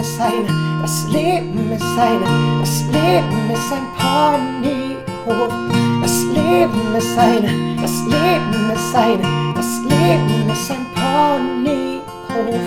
ist eine, das Leben ist eine, das Leben ist ein Ponyhof. Das Leben ist eine, das Leben ist eine, das Leben ist ein Ponyhof.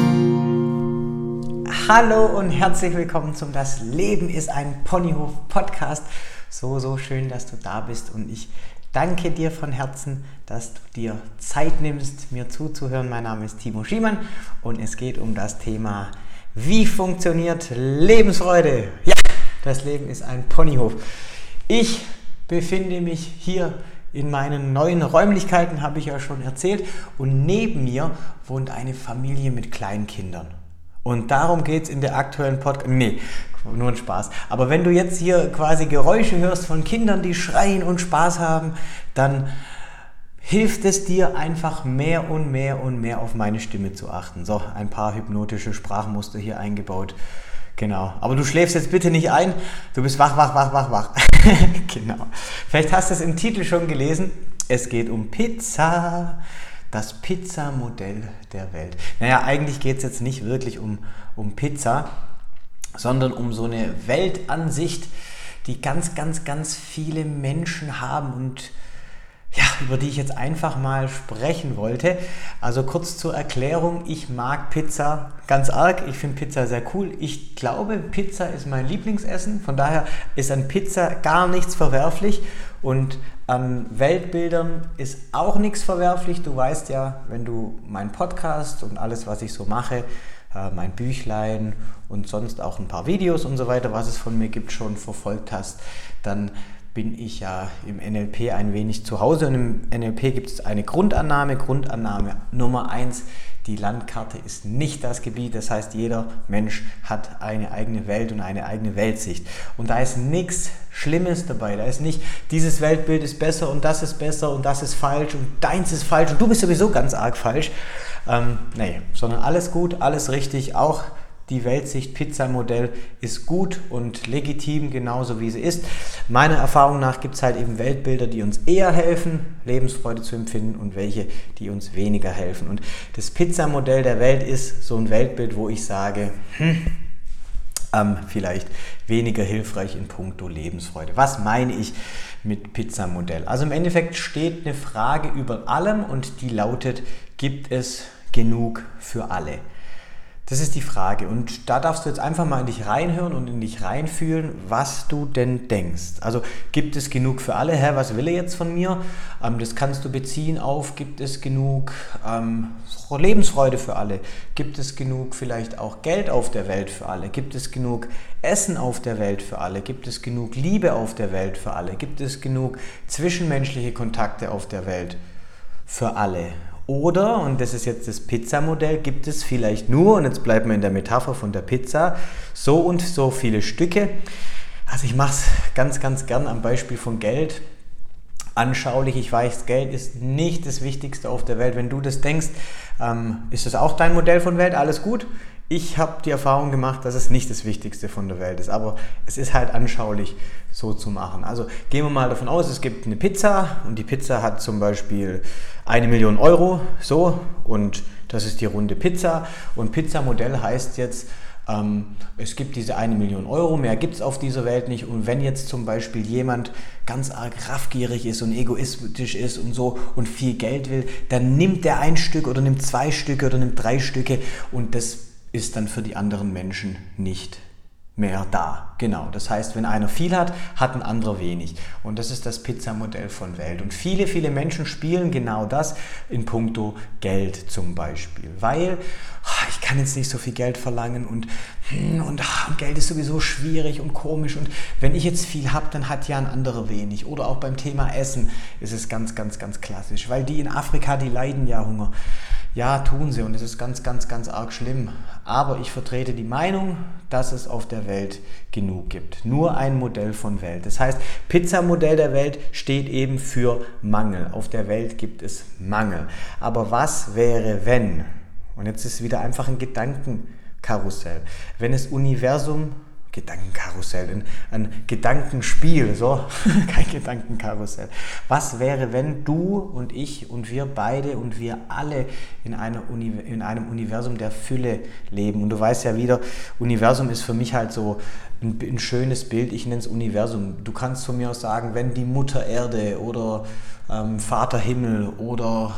Hallo und herzlich willkommen zum Das Leben ist ein Ponyhof Podcast. So schön, dass du da bist und ich danke dir von Herzen, dass du dir Zeit nimmst, mir zuzuhören. Mein Name ist Timo Schiemann und es geht um das Thema, wie funktioniert Lebensfreude? Ja, das Leben ist ein Ponyhof. Ich befinde mich hier in meinen neuen Räumlichkeiten, habe ich ja schon erzählt, und neben mir wohnt eine Familie mit kleinen Kindern. Und darum geht es in der aktuellen Podcast. Nee, nur ein Spaß. Aber wenn du jetzt hier quasi Geräusche hörst von Kindern, die schreien und Spaß haben, dann hilft es dir einfach mehr und mehr auf meine Stimme zu achten. So, ein paar hypnotische Sprachmuster hier eingebaut. Genau. Aber du schläfst jetzt bitte nicht ein. Du bist wach. Genau. Vielleicht hast du es im Titel schon gelesen. Es geht um Pizza. Das Pizzamodell der Welt. Naja, eigentlich geht es jetzt nicht wirklich um Pizza, sondern um so eine Weltansicht, die ganz viele Menschen haben und ja, über die ich jetzt einfach mal sprechen wollte. Also kurz zur Erklärung, ich mag Pizza ganz arg, ich finde Pizza sehr cool. Ich glaube, Pizza ist mein Lieblingsessen, von daher ist an Pizza gar nichts verwerflich und an Weltbildern ist auch nichts verwerflich. Du weißt ja, wenn du meinen Podcast und alles, was ich so mache, mein Büchlein und sonst auch ein paar Videos und so weiter, was es von mir gibt, schon verfolgt hast, dann bin ich ja im NLP ein wenig zu Hause und im NLP gibt es eine Grundannahme Nummer 1, die Landkarte ist nicht das Gebiet, das heißt jeder Mensch hat eine eigene Welt und eine eigene Weltsicht und da ist nichts Schlimmes dabei, da ist nicht dieses Weltbild ist besser und das ist falsch und deins ist falsch und du bist sowieso ganz arg falsch, sondern alles gut, alles richtig, auch die Weltsicht Pizzamodell ist gut und legitim, genauso wie sie ist. Meiner Erfahrung nach gibt es halt eben Weltbilder, die uns eher helfen, Lebensfreude zu empfinden und welche, die uns weniger helfen. Und das Pizzamodell der Welt ist so ein Weltbild, wo ich sage, vielleicht weniger hilfreich in puncto Lebensfreude. Was meine ich mit Pizzamodell? Also im Endeffekt steht eine Frage über allem und die lautet, gibt es genug für alle? Das ist die Frage und da darfst du jetzt einfach mal in dich reinhören und in dich reinfühlen, was du denn denkst. Also gibt es genug für alle? Was will er jetzt von mir? Das kannst du beziehen auf, gibt es genug Lebensfreude für alle? Gibt es genug vielleicht auch Geld auf der Welt für alle? Gibt es genug Essen auf der Welt für alle? Gibt es genug Liebe auf der Welt für alle? Gibt es genug zwischenmenschliche Kontakte auf der Welt für alle? Oder, und das ist jetzt das Pizzamodell, gibt es vielleicht nur, und jetzt bleiben wir in der Metapher von der Pizza, so und so viele Stücke. Also ich mache es ganz gern am Beispiel von Geld. Anschaulich, ich weiß, Geld ist nicht das Wichtigste auf der Welt. Wenn du das denkst, ist das auch dein Modell von Welt? Alles gut? Ich habe die Erfahrung gemacht, dass es nicht das Wichtigste von der Welt ist, aber es ist halt anschaulich so zu machen. Also gehen wir mal davon aus, es gibt eine Pizza und die Pizza hat zum Beispiel 1 Million Euro, so, und das ist die runde Pizza und Pizzamodell heißt jetzt, es gibt diese 1 Million Euro, mehr gibt es auf dieser Welt nicht und wenn jetzt zum Beispiel jemand ganz arg raffgierig ist und egoistisch ist und so und viel Geld will, dann nimmt der ein Stück oder nimmt 2 Stücke oder nimmt 3 Stücke und das ist dann für die anderen Menschen nicht mehr da. Genau, das heißt, wenn einer viel hat, hat ein anderer wenig. Und das ist das Pizzamodell von Welt. Und viele Menschen spielen genau das in puncto Geld zum Beispiel. Weil ich kann jetzt nicht so viel Geld verlangen und Geld ist sowieso schwierig und komisch. Und wenn ich jetzt viel habe, dann hat ja ein anderer wenig. Oder auch beim Thema Essen ist es ganz klassisch. Weil die in Afrika, die leiden ja Hunger. Ja, tun sie und es ist ganz arg schlimm. Aber ich vertrete die Meinung, dass es auf der Welt genug gibt. Nur ein Modell von Welt. Das heißt, Pizzamodell der Welt steht eben für Mangel. Auf der Welt gibt es Mangel. Aber was wäre, wenn? Und jetzt ist wieder einfach ein Gedankenkarussell. Wenn das Universum Gedankenkarussell, ein Gedankenspiel, so, kein Gedankenkarussell. Was wäre, wenn du und ich und wir beide und wir alle in einem Universum der Fülle leben? Und du weißt ja wieder, Universum ist für mich halt so ein schönes Bild, ich nenne es Universum. Du kannst von mir aus sagen, wenn die Mutter Erde oder Vater Himmel oder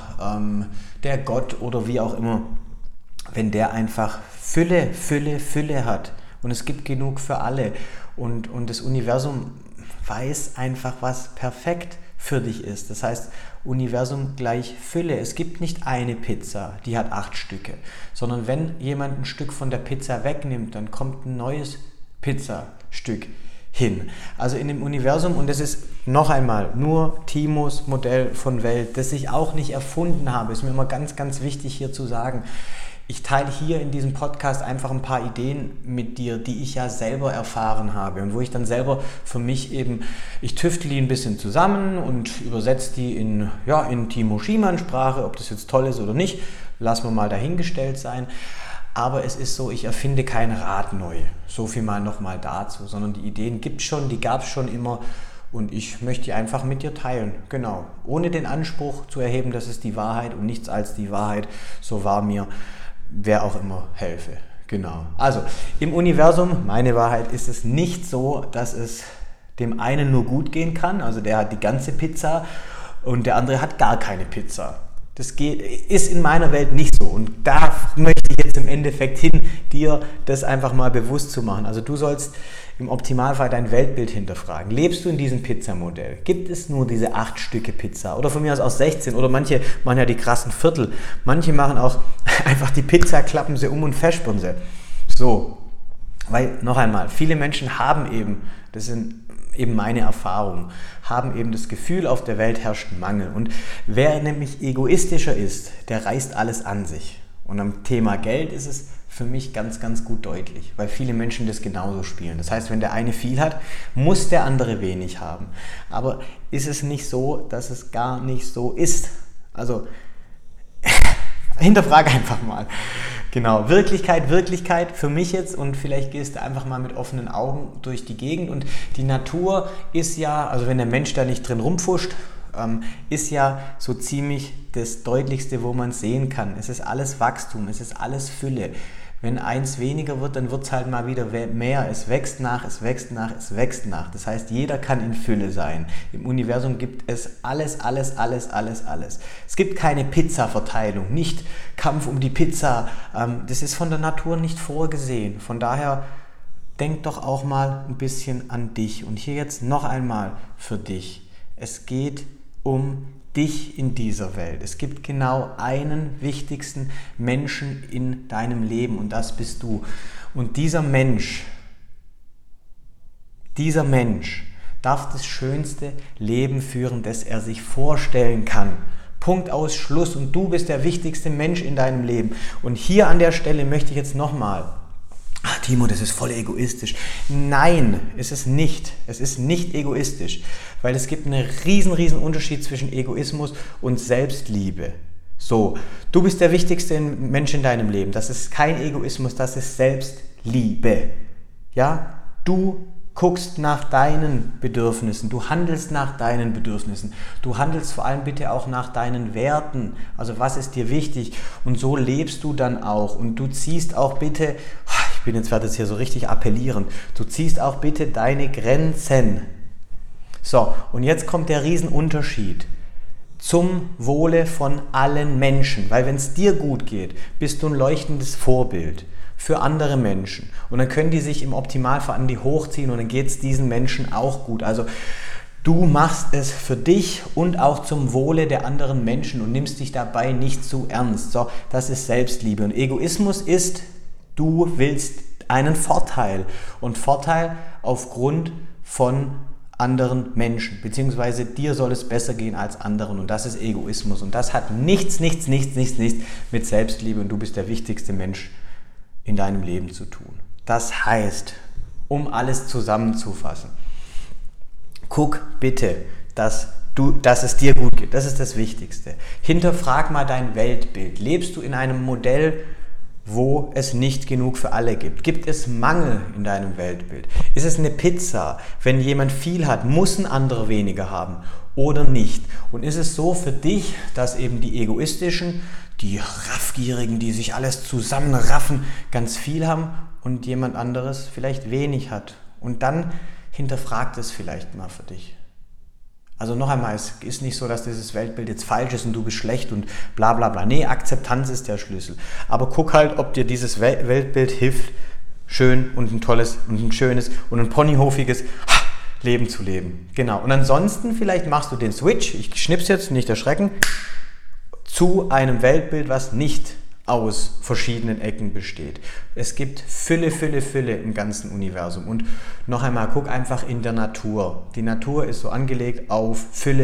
der Gott oder wie auch immer, wenn der einfach Fülle hat und es gibt genug für alle und das Universum weiß einfach, was perfekt für dich ist. Das heißt, Universum gleich Fülle. Es gibt nicht eine Pizza, die hat 8 Stücke, sondern wenn jemand ein Stück von der Pizza wegnimmt, dann kommt ein neues Pizzastück hin. Also in dem Universum, und das ist noch einmal nur Timos Modell von Welt, das ich auch nicht erfunden habe, ist mir immer ganz, ganz wichtig hier zu sagen. Ich teile hier in diesem Podcast einfach ein paar Ideen mit dir, die ich ja selber erfahren habe und wo ich dann selber für mich eben, ich tüftel die ein bisschen zusammen und übersetze die in Timo Schiemann-Sprache, ob das jetzt toll ist oder nicht, lassen wir mal dahingestellt sein. Aber es ist so, ich erfinde kein Rad neu, so viel mal nochmal dazu, sondern die Ideen gibt es schon, die gab es schon immer und ich möchte die einfach mit dir teilen, genau, ohne den Anspruch zu erheben, das ist die Wahrheit und nichts als die Wahrheit, so wahr mir wer auch immer helfe. Genau. Also im Universum, meine Wahrheit, ist es nicht so, dass es dem einen nur gut gehen kann, also der hat die ganze Pizza und der andere hat gar keine Pizza. Das ist in meiner Welt nicht so und da möchte ich jetzt im Endeffekt hin, dir das einfach mal bewusst zu machen. Also du sollst im Optimalfall dein Weltbild hinterfragen. Lebst du in diesem Pizzamodell? Gibt es nur diese 8 Stücke Pizza oder von mir aus 16 oder manche machen ja die krassen Viertel. Manche machen auch einfach die Pizza, klappen sie um und verspüren sie. So, weil noch einmal, viele Menschen haben eben, das sind eben meine Erfahrung, haben eben das Gefühl, auf der Welt herrscht Mangel. Und wer nämlich egoistischer ist, der reißt alles an sich. Und am Thema Geld ist es für mich ganz, ganz gut deutlich, weil viele Menschen das genauso spielen. Das heißt, wenn der eine viel hat, muss der andere wenig haben. Aber ist es nicht so, dass es gar nicht so ist? Also, hinterfrage einfach mal. Genau, Wirklichkeit für mich jetzt und vielleicht gehst du einfach mal mit offenen Augen durch die Gegend und die Natur ist ja, also wenn der Mensch da nicht drin rumfuscht, ist ja so ziemlich das Deutlichste, wo man es sehen kann. Es ist alles Wachstum, es ist alles Fülle. Wenn eins weniger wird, dann wird es halt mal wieder mehr. Es wächst nach, es wächst nach, es wächst nach. Das heißt, jeder kann in Fülle sein. Im Universum gibt es alles. Es gibt keine Pizza-Verteilung, nicht Kampf um die Pizza. Das ist von der Natur nicht vorgesehen. Von daher denk doch auch mal ein bisschen an dich. Und hier jetzt noch einmal für dich. Es geht um dich in dieser Welt. Es gibt genau einen wichtigsten Menschen in deinem Leben und das bist du. Und dieser Mensch darf das schönste Leben führen, das er sich vorstellen kann. Punkt, aus, Schluss. Und du bist der wichtigste Mensch in deinem Leben. Und hier an der Stelle möchte ich jetzt nochmal, Timo, das ist voll egoistisch. Nein, es ist nicht. Es ist nicht egoistisch, weil es gibt einen riesen Unterschied zwischen Egoismus und Selbstliebe. So, du bist der wichtigste Mensch in deinem Leben. Das ist kein Egoismus, das ist Selbstliebe. Ja, du guckst nach deinen Bedürfnissen, du handelst nach deinen Bedürfnissen, du handelst vor allem bitte auch nach deinen Werten, also was ist dir wichtig und so lebst du dann auch und du ziehst auch bitte, ich werde jetzt hier so richtig appellierend, du ziehst auch bitte deine Grenzen. So, und jetzt kommt der Riesenunterschied zum Wohle von allen Menschen, weil wenn es dir gut geht, bist du ein leuchtendes Vorbild für andere Menschen und dann können die sich im Optimalfall an die hochziehen und dann geht es diesen Menschen auch gut. Also du machst es für dich und auch zum Wohle der anderen Menschen und nimmst dich dabei nicht zu ernst. So, das ist Selbstliebe und Egoismus ist, du willst einen Vorteil und Vorteil aufgrund von anderen Menschen, beziehungsweise dir soll es besser gehen als anderen und das ist Egoismus und das hat nichts mit Selbstliebe und du bist der wichtigste Mensch in deinem Leben zu tun. Das heißt, um alles zusammenzufassen, guck bitte, dass es dir gut geht. Das ist das Wichtigste. Hinterfrag mal dein Weltbild. Lebst du in einem Modell wo es nicht genug für alle gibt? Gibt es Mangel in deinem Weltbild? Ist es eine Pizza? Wenn jemand viel hat, muss ein anderer weniger haben oder nicht? Und ist es so für dich, dass eben die Egoistischen, die Raffgierigen, die sich alles zusammenraffen, ganz viel haben und jemand anderes vielleicht wenig hat? Und dann hinterfragt es vielleicht mal für dich. Also noch einmal, es ist nicht so, dass dieses Weltbild jetzt falsch ist und du bist schlecht und bla bla bla. Nee, Akzeptanz ist der Schlüssel. Aber guck halt, ob dir dieses Weltbild hilft, schön und ein tolles und ein schönes und ein ponyhofiges Leben zu leben. Genau. Und ansonsten vielleicht machst du den Switch, ich schnips jetzt, nicht erschrecken, zu einem Weltbild, was nicht aus verschiedenen Ecken besteht. Es gibt Fülle im ganzen Universum. Und noch einmal, guck einfach in der Natur. Die Natur ist so angelegt auf Fülle.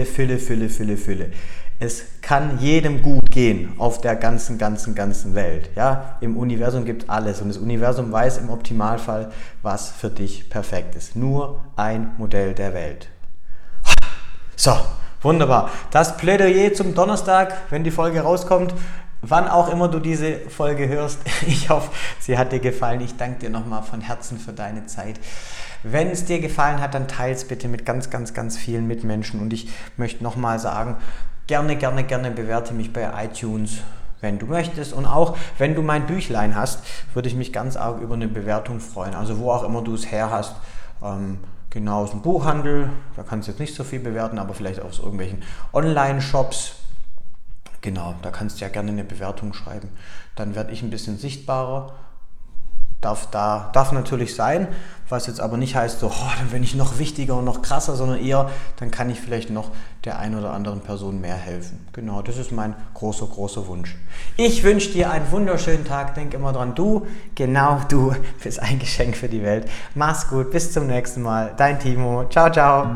Es kann jedem gut gehen auf der ganzen Welt. Ja? Im Universum gibt es alles und das Universum weiß im Optimalfall, was für dich perfekt ist. Nur ein Modell der Welt. So, wunderbar. Das Plädoyer zum Donnerstag, wenn die Folge rauskommt. Wann auch immer du diese Folge hörst, ich hoffe, sie hat dir gefallen. Ich danke dir nochmal von Herzen für deine Zeit. Wenn es dir gefallen hat, dann teile es bitte mit ganz vielen Mitmenschen. Und ich möchte nochmal sagen, gerne bewerte mich bei iTunes, wenn du möchtest. Und auch, wenn du mein Büchlein hast, würde ich mich ganz arg über eine Bewertung freuen. Also wo auch immer du es her hast. Genau, aus dem Buchhandel, da kannst du jetzt nicht so viel bewerten, aber vielleicht aus irgendwelchen Online-Shops. Genau, da kannst du ja gerne eine Bewertung schreiben. Dann werde ich ein bisschen sichtbarer. Darf natürlich sein, was jetzt aber nicht heißt, so, dann bin ich noch wichtiger und noch krasser, sondern eher, dann kann ich vielleicht noch der einen oder anderen Person mehr helfen. Genau, das ist mein großer Wunsch. Ich wünsche dir einen wunderschönen Tag. Denk immer dran, du bist ein Geschenk für die Welt. Mach's gut, bis zum nächsten Mal. Dein Timo. Ciao.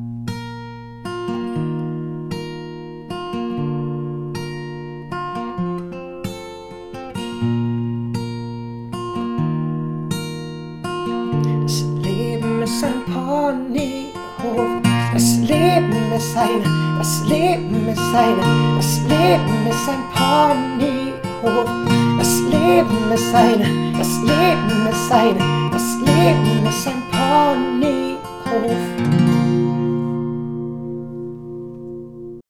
Ein Ponyhof. Das Leben ist das Leben ist ein Ponyhof. Das Leben ist ein Ponyhof.